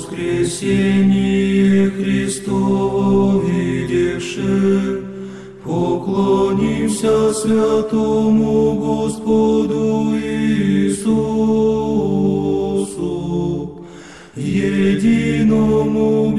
воскресение Христово видевши, поклонимся святому Господу Иисусу, единому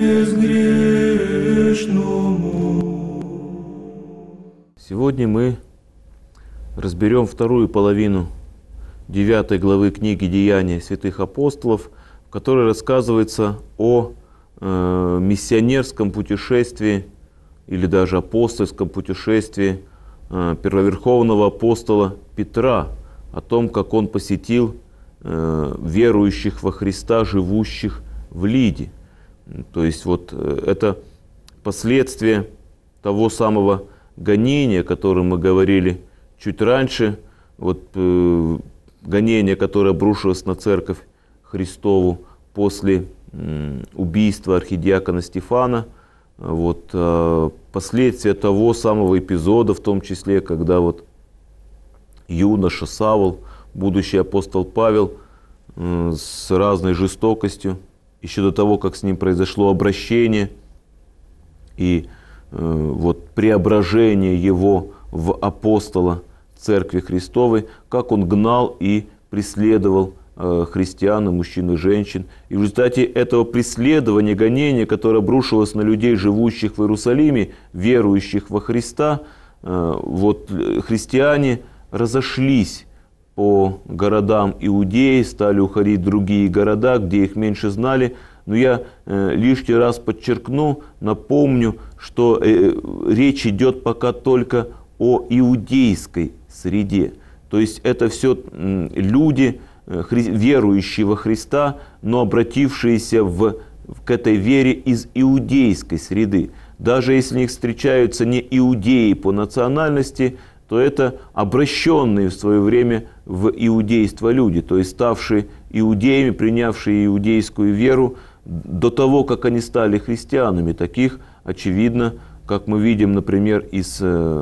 безгрешному. Сегодня мы разберем вторую половину 9 главы книги «Деяния святых апостолов», в которой рассказывается о миссионерском путешествии или даже апостольском путешествии первоверховного апостола Петра, о том, как он посетил верующих во Христа, живущих в Лидде. То есть вот это последствия того самого гонения, о котором мы говорили чуть раньше, вот гонение, которое обрушилось на Церковь Христову после убийства архидиакона Стефана. Вот, последствия того самого эпизода, в том числе, когда вот юноша Савл, будущий апостол Павел, с разной жестокостью, еще до того, как с ним произошло обращение и вот преображение его в апостола Церкви Христовой, как он гнал и преследовал христиан, и мужчин и женщин. И в результате этого преследования, гонения, которое обрушилось на людей, живущих в Иерусалиме, верующих во Христа, вот христиане разошлись по городам Иудеи, стали уходить в другие города, где их меньше знали. Но я лишний раз подчеркну, напомню, что речь идет пока только о иудейской среде. То есть это все люди, верующие во Христа, но обратившиеся к этой вере из иудейской среды. Даже если у них встречаются не иудеи по национальности, то это обращенные в свое время в иудейство люди, то есть ставшие иудеями, принявшие иудейскую веру до того, как они стали христианами. Таких, очевидно, как мы видим, например, из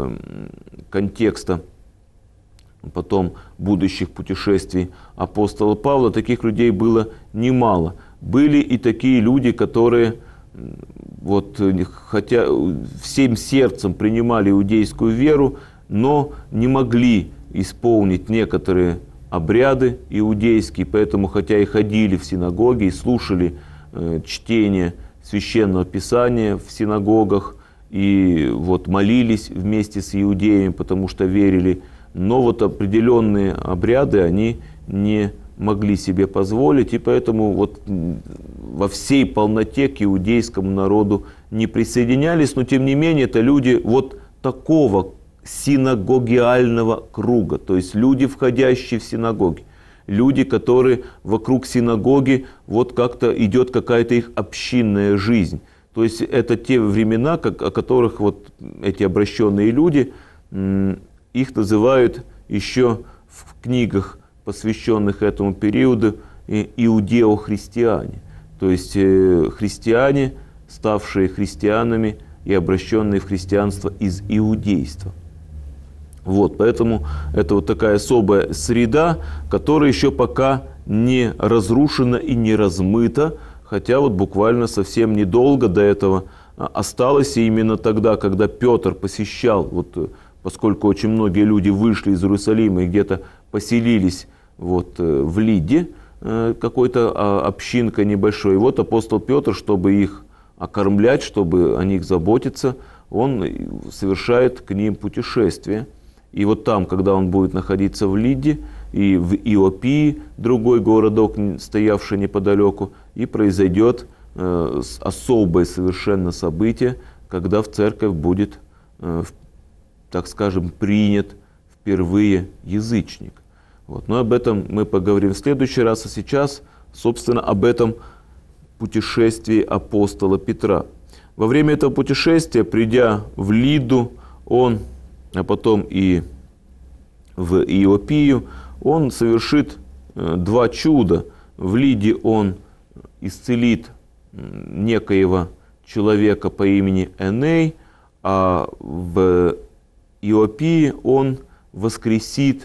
контекста потом будущих путешествий апостола Павла, таких людей было немало. Были и такие люди, которые вот, хотя всем сердцем принимали иудейскую веру, но не могли исполнить некоторые обряды иудейские, поэтому хотя и ходили в синагоги и слушали чтение Священного Писания в синагогах, и вот молились вместе с иудеями, потому что верили, но вот определенные обряды они не могли себе позволить, и поэтому вот во всей полноте к иудейскому народу не присоединялись, но тем не менее это люди вот такого синагогиального круга, то есть люди, входящие в синагоги, люди, которые вокруг синагоги, вот как-то идет какая-то их общинная жизнь. То есть это те времена, о которых вот эти обращенные люди, их называют еще в книгах, посвященных этому периоду, иудео-христиане. То есть христиане, ставшие христианами и обращенные в христианство из иудейства. Вот, поэтому это вот такая особая среда, которая еще пока не разрушена и не размыта, хотя вот буквально совсем недолго до этого осталось, и именно тогда, когда Петр посещал, вот, поскольку очень многие люди вышли из Иерусалима и где-то поселились вот, в Лидде, какой-то общинкой небольшой, и вот апостол Петр, чтобы их окормлять, чтобы о них заботиться, он совершает к ним путешествие. И вот там, когда он будет находиться в Лидде, и в Иопии, другой городок, стоявший неподалеку, и произойдет особое совершенно событие, когда в церковь будет, так скажем, принят впервые язычник. Вот. Но об этом мы поговорим в следующий раз, а сейчас, собственно, об этом путешествии апостола Петра. Во время этого путешествия, придя в Лидду, он, а потом и в Иопию, он совершит два чуда. В Лидде он исцелит некоего человека по имени Эней, а в Иопии он воскресит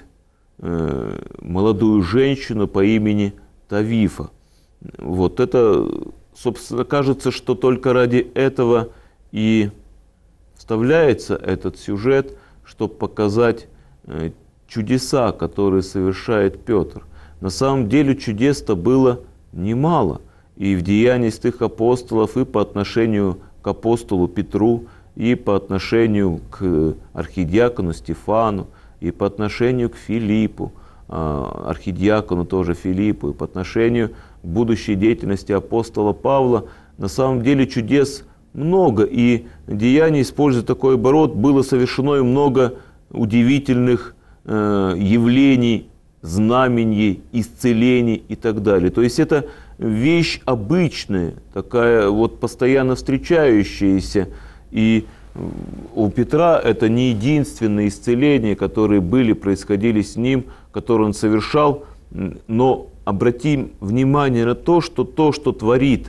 молодую женщину по имени Тавифа. Вот это собственно, кажется, что только ради этого и вставляется этот сюжет, чтобы показать чудеса, которые совершает Петр. На самом деле чудес-то было немало. И в Деяниях святых апостолов, и по отношению к апостолу Петру, и по отношению к архидиакону Стефану, и по отношению к Филиппу, архидиакону тоже Филиппу, и по отношению к будущей деятельности апостола Павла. На самом деле чудес много, и Деяния, используя такой оборот, было совершено и много удивительных явлений, знамений, исцелений и так далее. То есть это вещь обычная, такая вот постоянно встречающаяся. И у Петра это не единственные исцеления, которые происходили с ним, которые он совершал. Но обратим внимание на то, что творит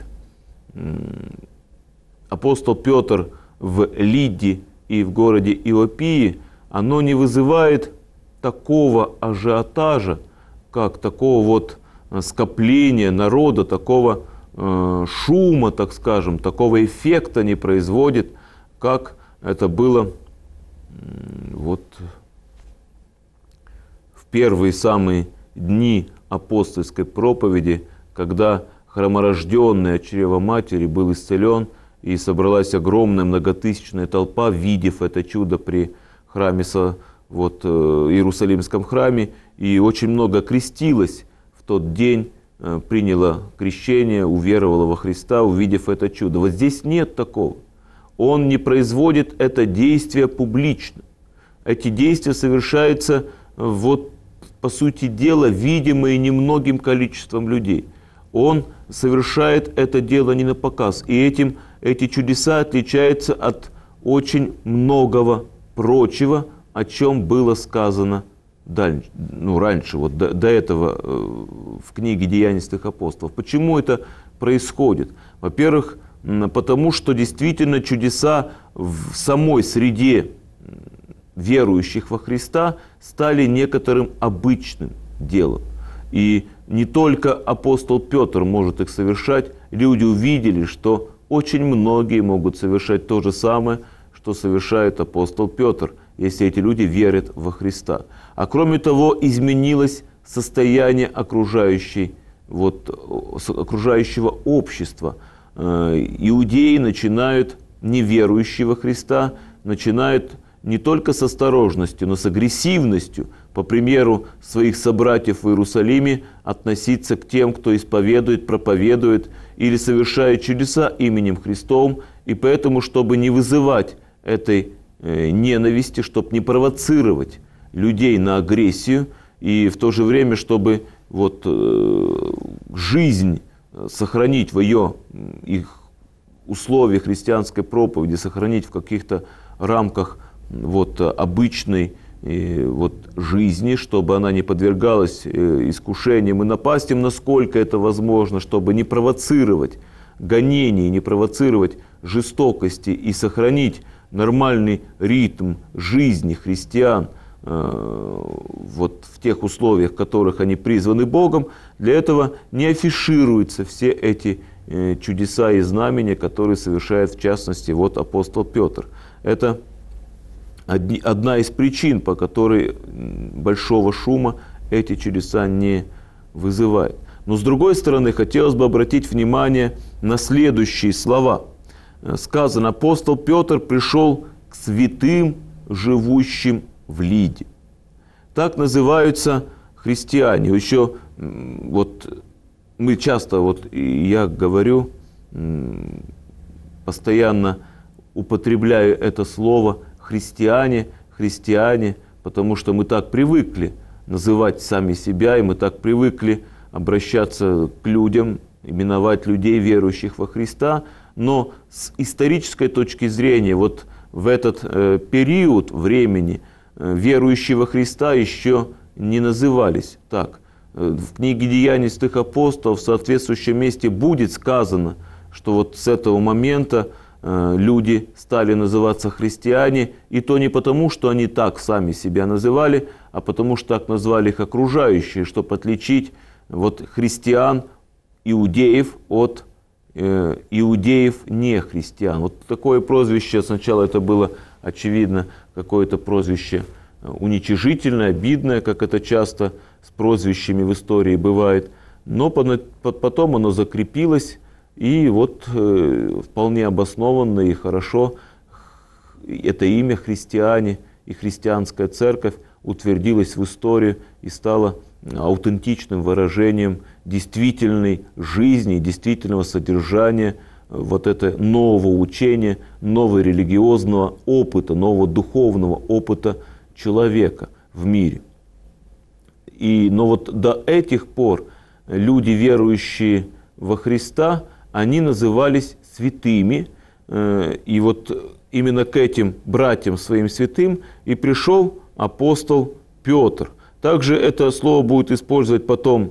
апостол Петр в Лидде и в городе Иопии, оно не вызывает такого ажиотажа, как такого вот скопления народа, такого шума, так скажем, такого эффекта не производит, как это было вот в первые самые дни апостольской проповеди, когда хроморожденный от чрева матери был исцелен, и собралась огромная многотысячная толпа, видев это чудо при храме, Иерусалимском храме, и очень много крестилось в тот день, приняло крещение, уверовало во Христа, увидев это чудо. Вот здесь нет такого. Он не производит это действие публично. Эти действия совершаются, по сути дела, видимые немногим количеством людей. Он совершает это дело не на показ. И эти чудеса отличаются от очень многого прочего, о чем было сказано раньше, до этого в книге «Деяния святых апостолов». Почему это происходит? Во-первых, потому что действительно чудеса в самой среде верующих во Христа стали некоторым обычным делом. И не только апостол Петр может их совершать, люди увидели, что очень многие могут совершать то же самое, что совершает апостол Петр, если эти люди верят во Христа. А кроме того, изменилось состояние окружающего общества. Иудеи начинают, неверующие во Христа, начинают не только с осторожностью, но с агрессивностью, по примеру своих собратьев в Иерусалиме, относиться к тем, кто исповедует, проповедует или совершает чудеса именем Христовым. И поэтому, чтобы не вызывать этой ненависти, чтобы не провоцировать людей на агрессию, и в то же время, чтобы жизнь сохранить в их условиях христианской проповеди, сохранить в каких-то рамках обычной жизни, чтобы она не подвергалась искушениям и напастям, насколько это возможно, чтобы не провоцировать гонений, не провоцировать жестокости и сохранить нормальный ритм жизни христиан в тех условиях, в которых они призваны Богом. Для этого не афишируются все эти чудеса и знамения, которые совершает в частности апостол Петр. Это одна из причин, по которой большого шума эти чудеса не вызывают. Но с другой стороны, хотелось бы обратить внимание на следующие слова. Сказано: апостол Петр пришел к святым, живущим в Лидде. Так называются христиане. Еще мы часто, я говорю, постоянно употребляю это слово христиане, потому что мы так привыкли называть сами себя, и мы так привыкли обращаться к людям, именовать людей, верующих во Христа. Но с исторической точки зрения, в этот период времени верующие во Христа еще не назывались так. В книге «Деяний святых апостолов» в соответствующем месте будет сказано, что с этого момента люди стали называться христиане, и то не потому, что они так сами себя называли, а потому что так назвали их окружающие, чтобы отличить христиан, иудеев от иудеев не христиан. Вот такое прозвище, сначала это было, очевидно, какое-то прозвище уничижительное, обидное, как это часто с прозвищами в истории бывает, но потом оно закрепилось, и вот вполне обоснованно и хорошо это имя христиане и христианская церковь утвердилась в истории и стала аутентичным выражением действительной жизни, действительного содержания вот это нового учения, нового религиозного опыта, нового духовного опыта человека в мире. Но вот до этих пор люди, верующие во Христа, они назывались святыми, и вот именно к этим братьям своим святым и пришел апостол Петр. Также это слово будет использовать потом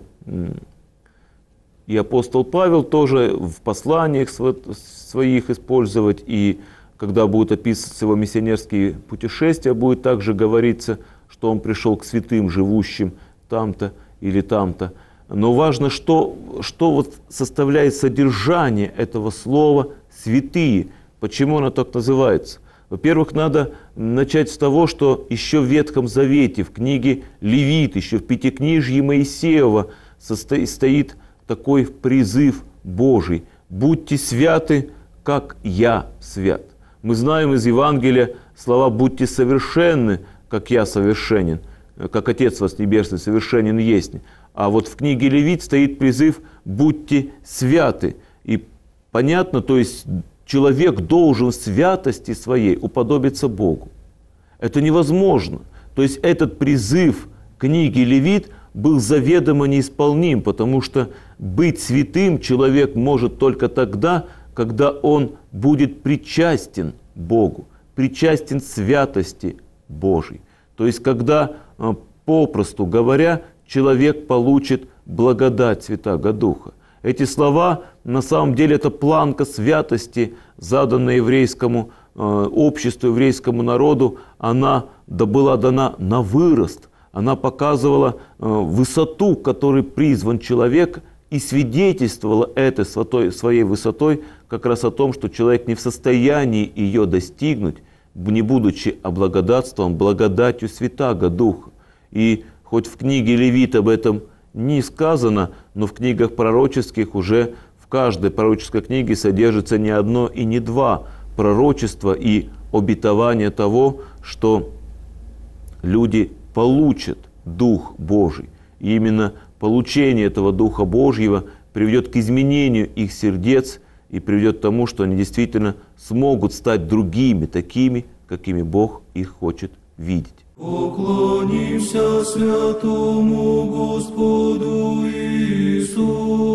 и апостол Павел, тоже в посланиях своих использовать, и когда будут описываться его миссионерские путешествия, будет также говориться, что он пришел к святым, живущим там-то или там-то. Но важно, что вот составляет содержание этого слова «святые». Почему оно так называется? Во-первых, надо начать с того, что еще в Ветхом Завете, в книге Левит, еще в Пятикнижье Моисеева стоит такой призыв Божий: «Будьте святы, как я свят». Мы знаем из Евангелия слова «будьте совершенны, как я совершенен», как Отец ваш Небесный совершенен есть. А вот в книге Левит стоит призыв «будьте святы». И понятно, то есть человек должен в святости своей уподобиться Богу. Это невозможно. То есть этот призыв книги Левит был заведомо неисполним, потому что быть святым человек может только тогда, когда он будет причастен Богу, причастен святости Божьей. То есть когда, попросту говоря, человек получит благодать Святаго Духа. Эти слова, на самом деле, это планка святости, заданная еврейскому обществу, еврейскому народу. Она была дана на вырост. Она показывала высоту, к которой призван человек, и свидетельствовала этой своей высотой как раз о том, что человек не в состоянии ее достигнуть, не будучи облагодатствован благодатью Святаго Духа. И хоть в книге Левит об этом не сказано, но в книгах пророческих уже в каждой пророческой книге содержится не одно и не два пророчества и обетования того, что люди получат Дух Божий. И именно получение этого Духа Божьего приведет к изменению их сердец и приведет к тому, что они действительно смогут стать другими, такими, какими Бог их хочет видеть. Поклонимся святому Господу Иисусу.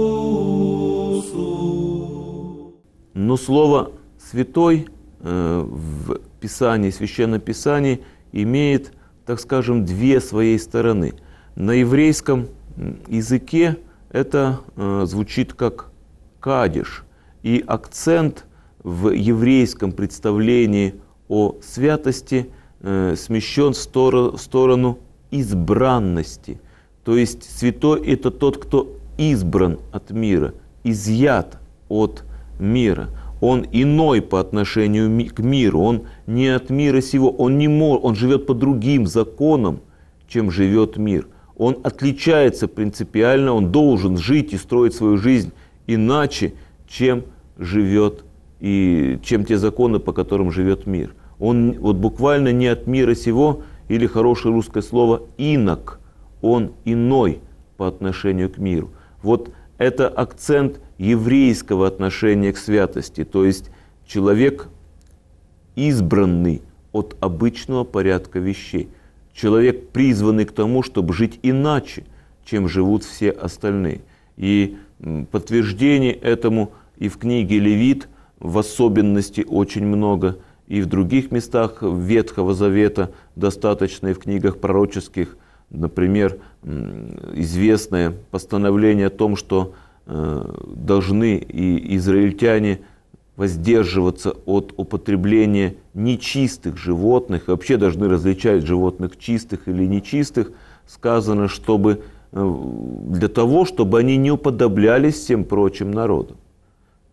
Но слово «святой» в Писании, Священном Писании имеет, так скажем, две своей стороны. На еврейском языке это звучит как «кадиш», и акцент в еврейском представлении о святости смещен в сторону избранности. То есть святой – это тот, кто избран от мира, изъят от мира. Он иной по отношению к миру, он не от мира сего, он живет по другим законам, чем живет мир. Он отличается принципиально, он должен жить и строить свою жизнь иначе, чем живет и чем те законы, по которым живет мир. Он вот буквально не от мира сего, или хорошее русское слово «инок», он иной по отношению к миру. Вот это акцент еврейского отношения к святости, то есть человек избранный от обычного порядка вещей, человек призванный к тому, чтобы жить иначе, чем живут все остальные. И подтверждений этому и в книге Левит в особенности очень много, и в других местах Ветхого Завета достаточно, и в книгах пророческих, например, известное постановление о том, что должны и израильтяне воздерживаться от употребления нечистых животных, вообще должны различать животных чистых или нечистых, сказано, для того, чтобы они не уподоблялись всем прочим народам.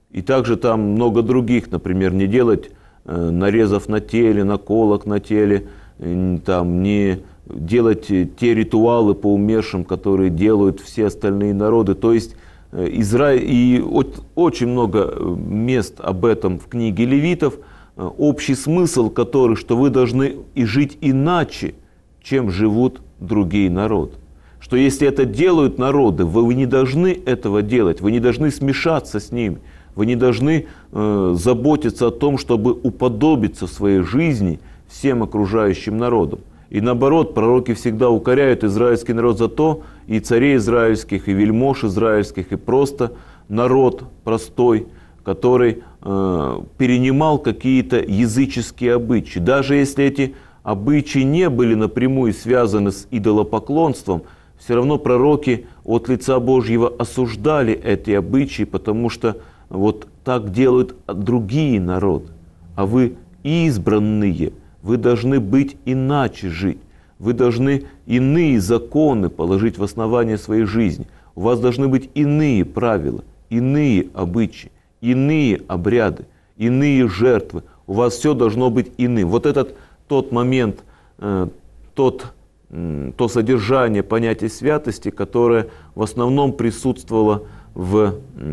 И также там много других, например, не делать нарезов на теле, наколок на теле, там, не делать те ритуалы по умершим, которые делают все остальные народы. То есть Израиль, и очень много мест об этом в книге Левитов, общий смысл который, что вы должны и жить иначе, чем живут другие народы. Что если это делают народы, вы не должны этого делать, вы не должны смешаться с ними, вы не должны заботиться о том, чтобы уподобиться в своей жизни всем окружающим народам. И наоборот, пророки всегда укоряют израильский народ за то, и царей израильских, и вельмож израильских, и просто народ простой, который перенимал какие-то языческие обычаи. Даже если эти обычаи не были напрямую связаны с идолопоклонством, все равно пророки от лица Божьего осуждали эти обычаи, потому что вот так делают другие народы. А вы избранные, вы должны быть иначе жить. Вы должны иные законы положить в основание своей жизни. У вас должны быть иные правила, иные обычаи, иные обряды, иные жертвы. У вас все должно быть иным. Вот этот тот момент, то содержание понятия святости, которое в основном присутствовало в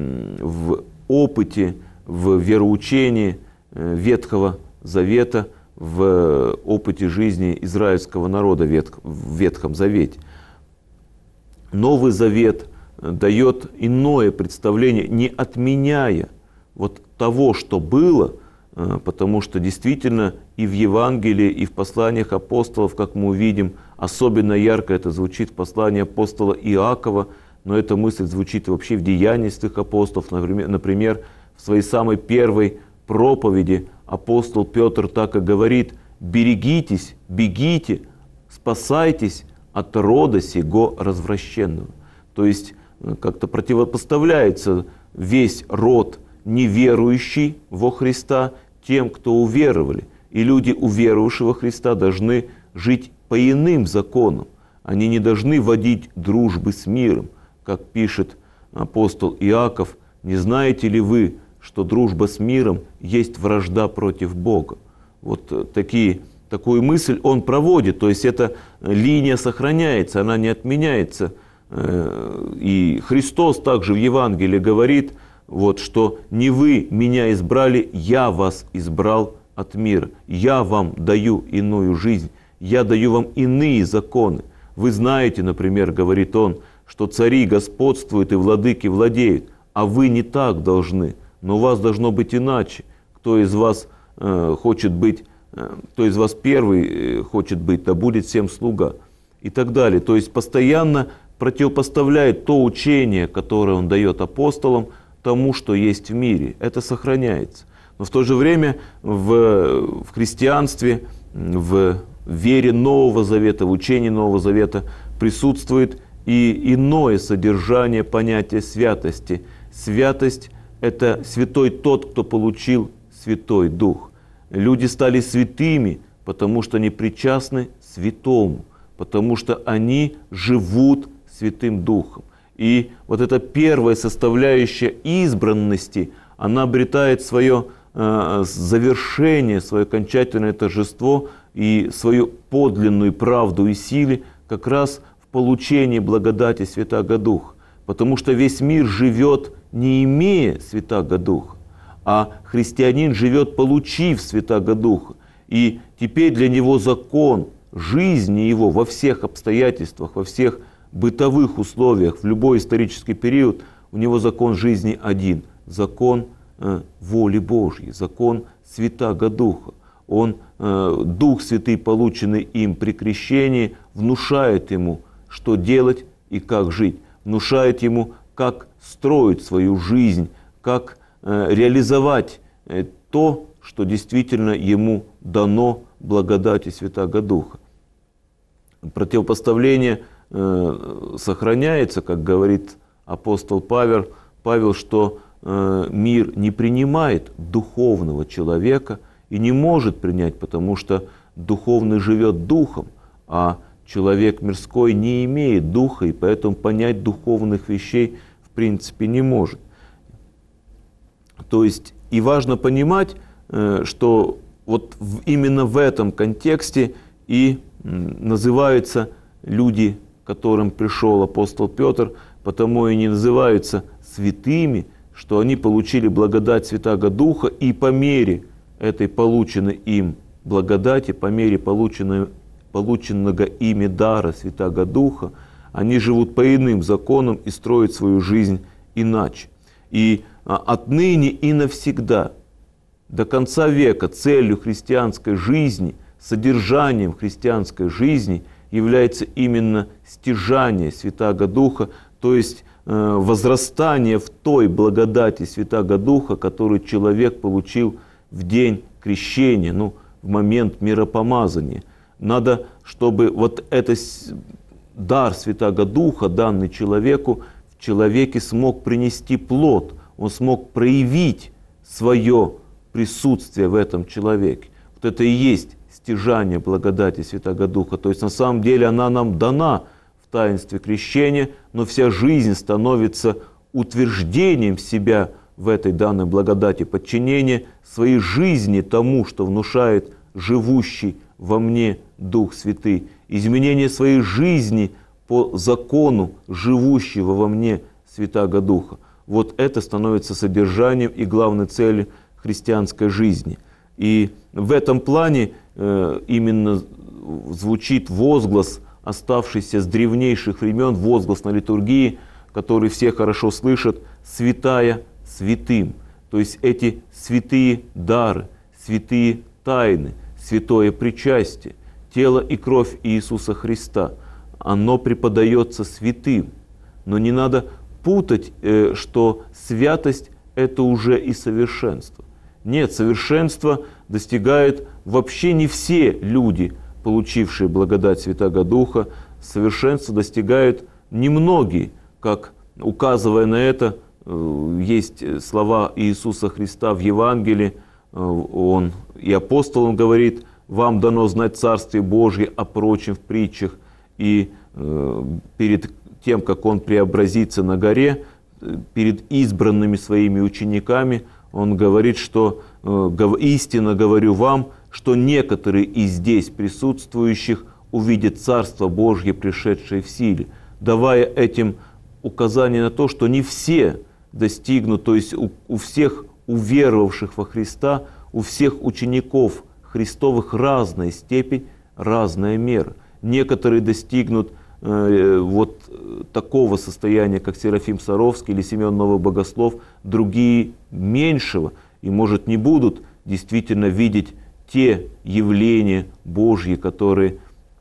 опыте, в вероучении Ветхого Завета, в опыте жизни израильского народа в Ветхом Завете. Новый Завет дает иное представление, не отменяя вот того, что было, потому что действительно и в Евангелии, и в посланиях апостолов, как мы увидим, особенно ярко это звучит в послании апостола Иакова, но эта мысль звучит вообще в Деяниях святых апостолов. Например, в своей самой первой проповеди апостол Петр так и говорит: «Берегитесь, бегите, спасайтесь от рода сего развращенного». То есть как-то противопоставляется весь род неверующий во Христа тем, кто уверовали. И люди, уверовавшие во Христа, должны жить по иным законам. Они не должны водить дружбы с миром, как пишет апостол Иаков: «Не знаете ли вы, что дружба с миром есть вражда против Бога?» Вот такую мысль он проводит, то есть эта линия сохраняется, она не отменяется. И Христос также в Евангелии говорит, вот, что не вы меня избрали, я вас избрал от мира. Я вам даю иную жизнь, я даю вам иные законы. Вы знаете, например, говорит он, что цари господствуют и владыки владеют, а вы не так должны, но у вас должно быть иначе. Кто из вас хочет быть, кто из вас первый хочет быть, да будет всем слуга. И так далее. То есть постоянно противопоставляет то учение, которое он дает апостолам, тому, что есть в мире. Это сохраняется. Но в то же время в христианстве, в вере Нового Завета, в учении Нового Завета присутствует и иное содержание понятия святости. Святость – это святой тот, кто получил Святой Дух. Люди стали святыми, потому что они причастны святому, потому что они живут Святым Духом. И вот эта первая составляющая избранности, она обретает свое завершение, свое окончательное торжество и свою подлинную правду и силу как раз в получении благодати Святаго Духа. Потому что весь мир живет, не имея Святаго Духа, а христианин живет, получив Святаго Духа. И теперь для него закон жизни его во всех обстоятельствах, во всех бытовых условиях, в любой исторический период, у него закон жизни один – закон воли Божьей, закон Святаго Духа. Дух Святый, полученный им при крещении, внушает ему, что делать и как жить, внушает ему, как строить свою жизнь, как реализовать то, что действительно ему дано благодати Святаго Духа. Противопоставление сохраняется, как говорит апостол Павел, что мир не принимает духовного человека и не может принять, потому что духовный живет духом, а человек мирской не имеет духа, и поэтому понять духовных вещей в принципе не может. То есть и важно понимать, что вот именно в этом контексте и называются люди, к которым пришел апостол Петр, потому и не называются святыми, что они получили благодать Святаго Духа, и по мере этой полученной им благодати, по мере полученного ими дара Святаго Духа, они живут по иным законам и строят свою жизнь иначе. И отныне и навсегда, до конца века, целью христианской жизни, содержанием христианской жизни является именно стяжание Святаго Духа, то есть возрастание в той благодати Святаго Духа, которую человек получил в день крещения, в момент миропомазания. Надо, чтобы вот этот дар Святаго Духа, данный человеку, в человеке смог принести плод, он смог проявить свое присутствие в этом человеке. Вот это и есть стяжание благодати Святаго Духа. То есть на самом деле она нам дана в таинстве крещения, но вся жизнь становится утверждением себя в этой данной благодати, подчинение своей жизни тому, что внушает живущий во мне Дух Святый, изменение своей жизни по закону живущего во мне Святаго Духа. Вот это становится содержанием и главной целью христианской жизни. И в этом плане именно звучит возглас, оставшийся с древнейших времен, возглас на литургии, который все хорошо слышат: «Святая святым». То есть эти святые дары, святые тайны, святое причастие, тело и кровь Иисуса Христа, оно преподается святым. Но не надо путать, что святость – это уже и совершенство. Нет, совершенство достигают вообще не все люди, получившие благодать Святаго Духа. Совершенство достигают немногие, как, указывая на это, есть слова Иисуса Христа в Евангелии. Он и апостолам говорит: «Вам дано знать Царствие Божье, а прочим в притчах». И перед тем, как Он преобразится на горе, перед избранными своими учениками, Он говорит, что «Истинно говорю вам, что некоторые из здесь присутствующих увидят Царство Божье, пришедшее в силе», давая этим указание на то, что не все достигнут, то есть у всех уверовавших во Христа, у всех учеников Христовых разная степень, разная мера. Некоторые достигнут вот такого состояния, как Серафим Саровский или Семен Новый Богослов, другие меньшего, и, может, не будут действительно видеть те явления Божьи, которые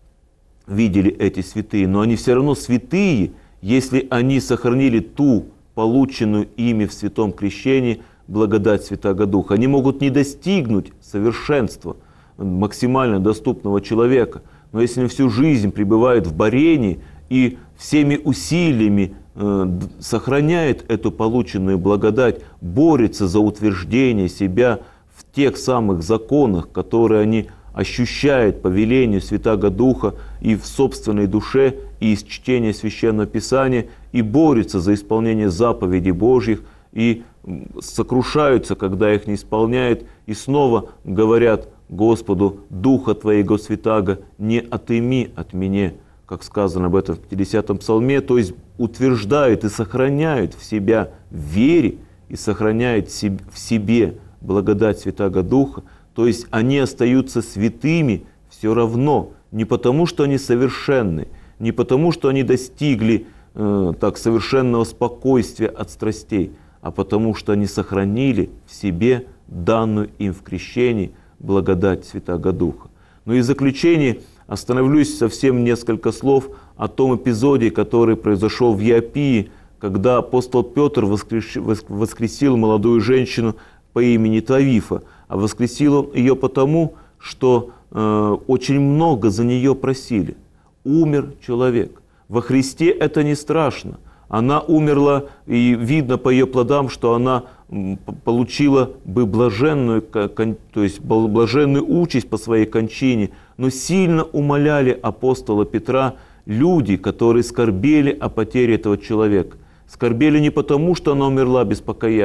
видели эти святые. Но они все равно святые, если они сохранили ту полученную ими в святом крещении благодать Святаго Духа. Они могут не достигнуть совершенства максимально доступного человека, но если они всю жизнь пребывают в борении и всеми усилиями сохраняет эту полученную благодать, борется за утверждение себя в тех самых законах, которые они ощущают по велению Святаго Духа и в собственной душе, и из чтения Священного Писания, и борются за исполнение заповедей Божьих, и сокрушаются, когда их не исполняют, и снова говорят Господу: «Духа Твоего Святаго не отыми от меня», как сказано об этом в 50-м псалме, то есть утверждают и сохраняют в себя в вере, и сохраняют в себе благодать Святаго Духа, то есть они остаются святыми все равно, не потому, что они совершенны, не потому, что они достигли совершенного спокойствия от страстей, а потому, что они сохранили в себе данную им в крещении благодать Святаго Духа. Ну и в заключение остановлюсь совсем несколько слов о том эпизоде, который произошел в Иопии, когда апостол Петр воскресил молодую женщину по имени Тавифа. А воскресил он ее потому, что очень много за нее просили. Умер человек. Во Христе это не страшно. Она умерла, и видно по ее плодам, что она получила бы блаженную участь по своей кончине. Но сильно умоляли апостола Петра люди, которые скорбели о потере этого человека. Скорбели не потому, что она умерла без покаяния,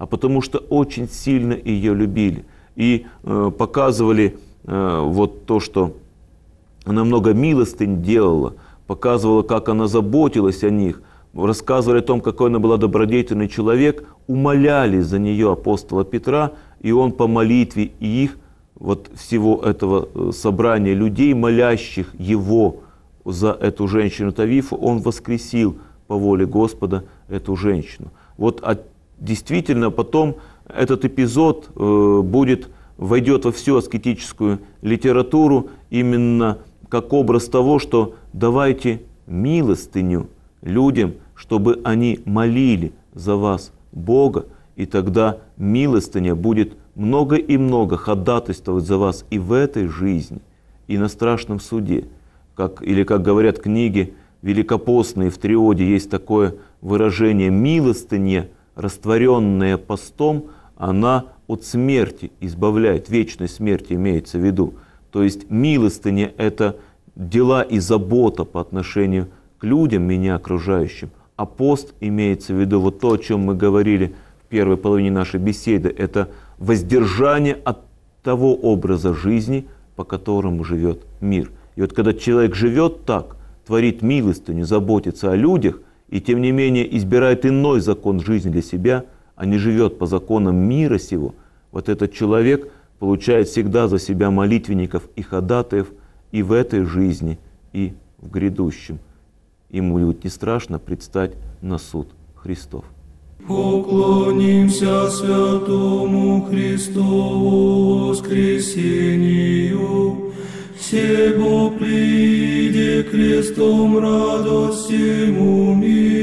а потому что очень сильно ее любили. И показывали вот то, что она много милостынь делала, показывала, как она заботилась о них, рассказывали о том, какой она была добродетельный человек, умоляли за нее апостола Петра, и он по молитве и их, вот всего этого собрания людей, молящих его за эту женщину Тавифу, он воскресил по воле Господа эту женщину. Вот действительно потом этот эпизод войдет во всю аскетическую литературу именно как образ того, что давайте милостыню людям, чтобы они молили за вас Бога, и тогда милостыня будет много и много ходатайствовать за вас и в этой жизни, и на страшном суде. Как говорят книги великопостные, в Триоде есть такое выражение: милостыня, растворенная постом, она от смерти избавляет, вечной смерти имеется в виду. То есть милостыня – это дела и забота по отношению к людям, меня окружающим. А пост имеется в виду вот то, о чем мы говорили в первой половине нашей беседы. Это воздержание от того образа жизни, по которому живет мир. И вот когда человек живет так, творит милостыню, заботится о людях, и тем не менее избирает иной закон жизни для себя, а не живет по законам мира сего, вот этот человек получает всегда за себя молитвенников и ходатаев и в этой жизни, и в грядущем. Ему будет не страшно предстать на суд Христов. Поклонимся святому Христову воскресению, сего прииде крестом радость всему миру.